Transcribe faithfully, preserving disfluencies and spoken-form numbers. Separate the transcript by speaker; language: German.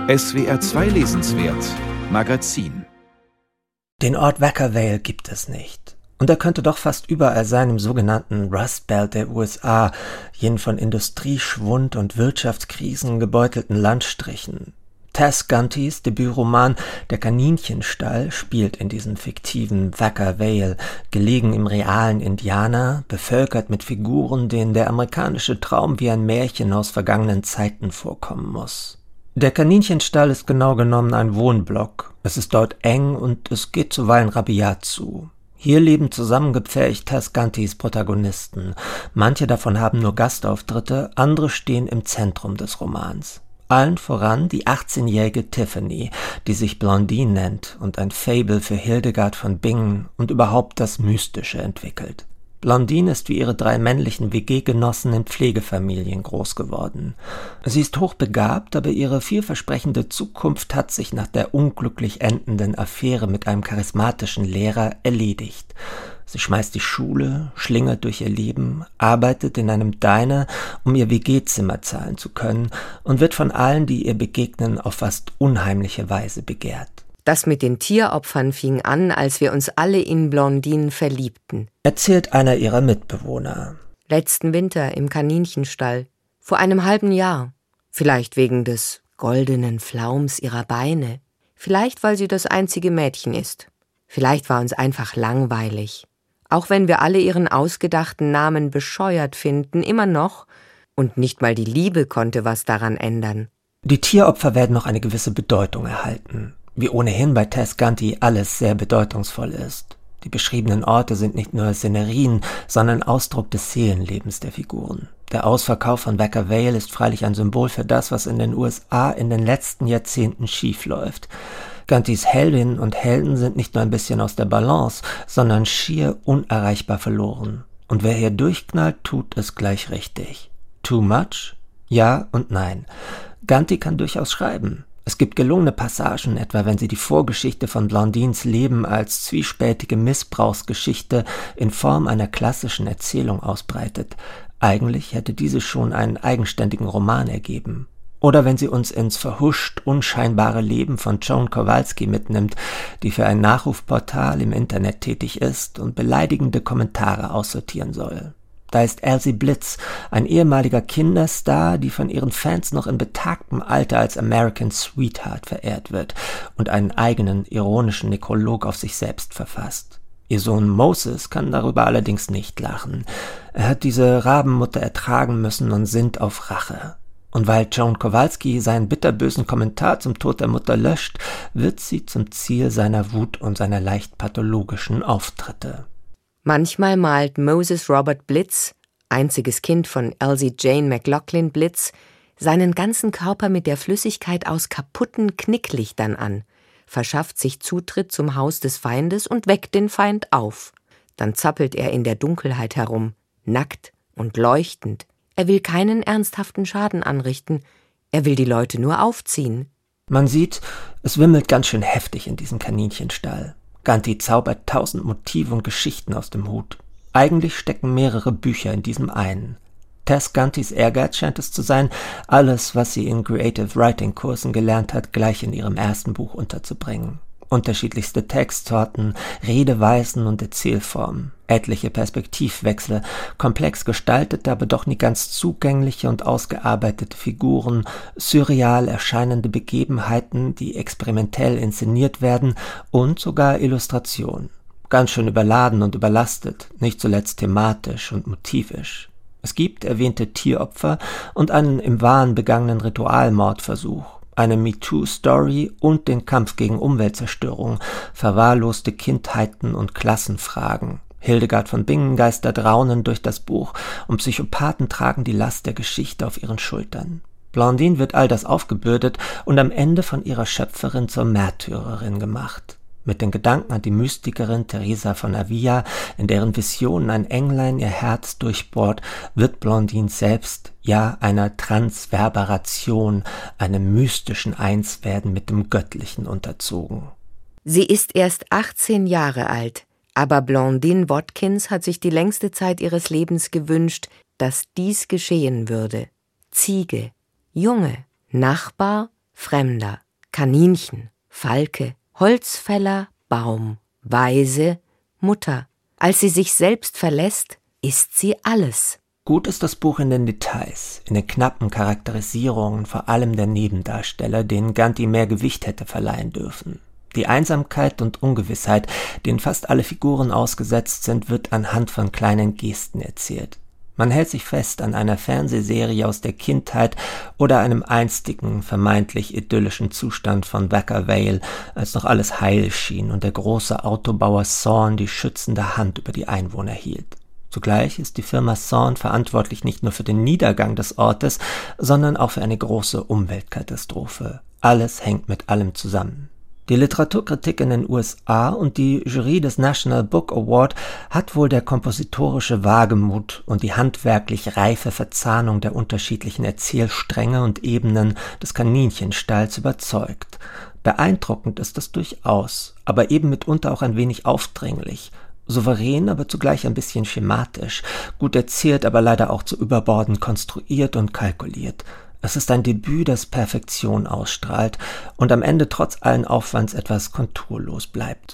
Speaker 1: S W R zwei Lesenswert Magazin.
Speaker 2: Den Ort Vacaville gibt es nicht. Und er könnte doch fast überall sein im sogenannten Rust Belt der U S A, jenen von Industrieschwund und Wirtschaftskrisen gebeutelten Landstrichen. Tess Guntys Debütroman »Der Kaninchenstall« spielt in diesem fiktiven Vacaville, gelegen im realen Indiana, bevölkert mit Figuren, denen der amerikanische Traum wie ein Märchen aus vergangenen Zeiten vorkommen muss. Der Kaninchenstall ist genau genommen ein Wohnblock. Es ist dort eng und es geht zuweilen rabiat zu. Hier leben zusammengepfercht Tess Guntys Protagonisten. Manche davon haben nur Gastauftritte, andere stehen im Zentrum des Romans. Allen voran die achtzehnjährige Tiffany, die sich Blondine nennt und ein Faible für Hildegard von Bingen und überhaupt das Mystische entwickelt. Blondine ist wie ihre drei männlichen W G-Genossen in Pflegefamilien groß geworden. Sie ist hochbegabt, aber ihre vielversprechende Zukunft hat sich nach der unglücklich endenden Affäre mit einem charismatischen Lehrer erledigt. Sie schmeißt die Schule, schlingert durch ihr Leben, arbeitet in einem Diner, um ihr W G-Zimmer zahlen zu können und wird von allen, die ihr begegnen, auf fast unheimliche Weise begehrt.
Speaker 3: Das mit den Tieropfern fing an, als wir uns alle in Blondine verliebten,
Speaker 2: erzählt einer ihrer Mitbewohner.
Speaker 3: Letzten Winter im Kaninchenstall, vor einem halben Jahr. Vielleicht wegen des goldenen Flaums ihrer Beine, vielleicht weil sie das einzige Mädchen ist. Vielleicht war uns einfach langweilig. Auch wenn wir alle ihren ausgedachten Namen bescheuert finden, immer noch. Und nicht mal die Liebe konnte was daran ändern.
Speaker 2: Die Tieropfer werden noch eine gewisse Bedeutung erhalten. Wie ohnehin bei Tess Gunty alles sehr bedeutungsvoll ist. Die beschriebenen Orte sind nicht nur Szenerien, sondern Ausdruck des Seelenlebens der Figuren. Der Ausverkauf von Vacaville ist freilich ein Symbol für das, was in den U S A in den letzten Jahrzehnten schiefläuft. Guntys Heldinnen und Helden sind nicht nur ein bisschen aus der Balance, sondern schier unerreichbar verloren. Und wer hier durchknallt, tut es gleich richtig. Too much? Ja und nein. Gunty kann durchaus schreiben. Es gibt gelungene Passagen, etwa wenn sie die Vorgeschichte von Blondines Leben als zwiespältige Missbrauchsgeschichte in Form einer klassischen Erzählung ausbreitet. Eigentlich hätte diese schon einen eigenständigen Roman ergeben. Oder wenn sie uns ins verhuscht unscheinbare Leben von Joan Kowalski mitnimmt, die für ein Nachrufportal im Internet tätig ist und beleidigende Kommentare aussortieren soll. Da ist Elsie Blitz, ein ehemaliger Kinderstar, die von ihren Fans noch in betagtem Alter als American Sweetheart verehrt wird und einen eigenen ironischen Nekrolog auf sich selbst verfasst. Ihr Sohn Moses kann darüber allerdings nicht lachen. Er hat diese Rabenmutter ertragen müssen und sinnt auf Rache. Und weil Joan Kowalski seinen bitterbösen Kommentar zum Tod der Mutter löscht, wird sie zum Ziel seiner Wut und seiner leicht pathologischen Auftritte.
Speaker 3: Manchmal malt Moses Robert Blitz, einziges Kind von Elsie Jane McLaughlin Blitz, seinen ganzen Körper mit der Flüssigkeit aus kaputten Knicklichtern an, verschafft sich Zutritt zum Haus des Feindes und weckt den Feind auf. Dann zappelt er in der Dunkelheit herum, nackt und leuchtend. Er will keinen ernsthaften Schaden anrichten, er will die Leute nur aufziehen.
Speaker 2: Man sieht, es wimmelt ganz schön heftig in diesem Kaninchenstall. Gunty zaubert tausend Motive und Geschichten aus dem Hut. Eigentlich stecken mehrere Bücher in diesem einen. Tess Guntys Ehrgeiz scheint es zu sein, alles, was sie in Creative Writing Kursen gelernt hat, gleich in ihrem ersten Buch unterzubringen. Unterschiedlichste Textsorten, Redeweisen und Erzählformen, etliche Perspektivwechsel, komplex gestaltete, aber doch nie ganz zugängliche und ausgearbeitete Figuren, surreal erscheinende Begebenheiten, die experimentell inszeniert werden und sogar Illustration. Ganz schön überladen und überlastet, nicht zuletzt thematisch und motivisch. Es gibt erwähnte Tieropfer und einen im Wahn begangenen Ritualmordversuch. Eine MeToo-Story und den Kampf gegen Umweltzerstörung, verwahrloste Kindheiten und Klassenfragen. Hildegard von Bingen geistert raunend durch das Buch und Psychopathen tragen die Last der Geschichte auf ihren Schultern. Blondine wird all das aufgebürdet und am Ende von ihrer Schöpferin zur Märtyrerin gemacht. Mit den Gedanken an die Mystikerin Teresa von Avila, in deren Visionen ein Englein ihr Herz durchbohrt, wird Blondine selbst, ja einer Transverberation, einem mystischen Einswerden mit dem Göttlichen unterzogen.
Speaker 3: Sie ist erst achtzehn Jahre alt, aber Blondine Watkins hat sich die längste Zeit ihres Lebens gewünscht, dass dies geschehen würde. Ziege, Junge, Nachbar, Fremder, Kaninchen, Falke, Holzfäller, Baum, Waise, Mutter. Als sie sich selbst verlässt, ist sie alles.
Speaker 2: Gut ist das Buch in den Details, in den knappen Charakterisierungen, vor allem der Nebendarsteller, denen Ganti mehr Gewicht hätte verleihen dürfen. Die Einsamkeit und Ungewissheit, denen fast alle Figuren ausgesetzt sind, wird anhand von kleinen Gesten erzählt. Man hält sich fest an einer Fernsehserie aus der Kindheit oder einem einstigen, vermeintlich idyllischen Zustand von Wacker Vale, als noch alles heil schien und der große Autobauer Thorne die schützende Hand über die Einwohner hielt. Zugleich ist die Firma Thorne verantwortlich nicht nur für den Niedergang des Ortes, sondern auch für eine große Umweltkatastrophe. Alles hängt mit allem zusammen. Die Literaturkritik in den U S A und die Jury des National Book Award hat wohl der kompositorische Wagemut und die handwerklich reife Verzahnung der unterschiedlichen Erzählstränge und Ebenen des Kaninchenstalls überzeugt. Beeindruckend ist das durchaus, aber eben mitunter auch ein wenig aufdringlich. Souverän, aber zugleich ein bisschen schematisch, gut erzählt, aber leider auch zu überbordend konstruiert und kalkuliert. Es ist ein Debüt, das Perfektion ausstrahlt und am Ende trotz allen Aufwands etwas konturlos bleibt.